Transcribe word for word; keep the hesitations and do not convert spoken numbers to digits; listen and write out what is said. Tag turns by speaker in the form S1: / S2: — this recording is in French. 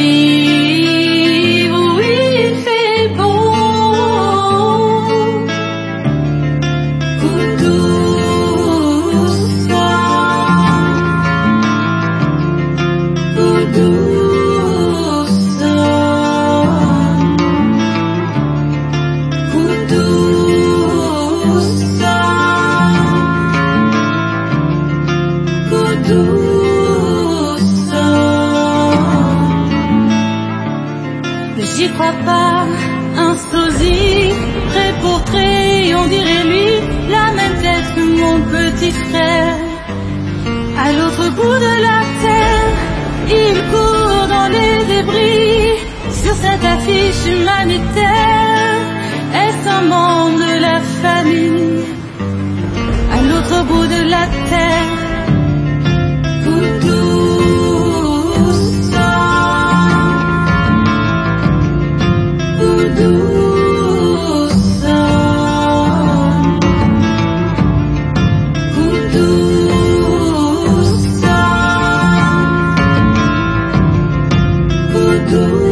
S1: vivre où il fait beau. Kuddusa, Kuddusa, Kuddusa, Kuddusa. Mais j'y crois pas, un sosie, trait pour trait, on dirait lui, la même tête que mon petit frère. À l'autre bout de la terre, il court dans les débris, sur cette affiche humanitaire. Est-ce un membre de la famille? À l'autre bout de la terre. Kuddusa, Kuddusa, Kuddusa, Kuddusa.